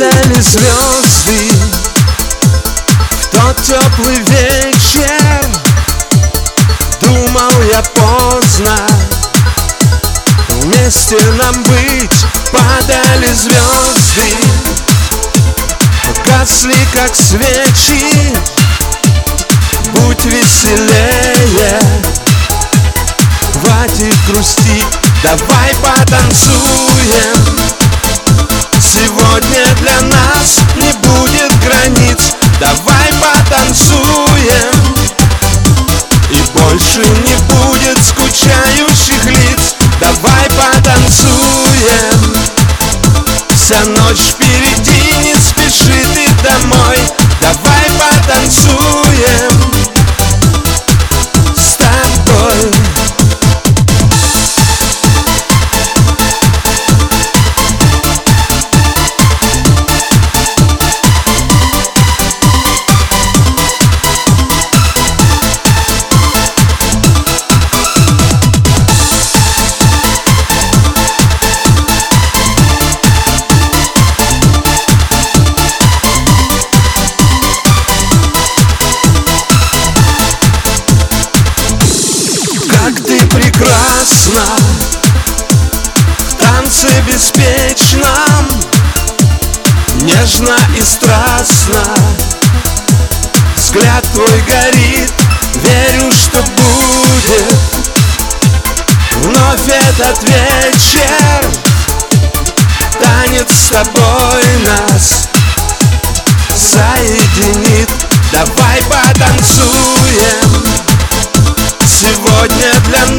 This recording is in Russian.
Падали звезды в тот теплый вечер. Думал я поздно вместе нам быть. Падали звезды, гасли как свечи. Будь веселее, хватит грустить, давай потанцуем. Сегодня для нас не будет границ. Давай потанцуем, и больше не будет скучающих лиц. Давай потанцуем, вся ночь впереди, не спеши ты домой. Давай потанцуем с тобой. Прекрасно, в танце беспечном, нежно и страстно. Взгляд твой горит, верю, что будет вновь этот вечер. Танец с тобой нас соединит. Давай потанцуем, сегодня для нас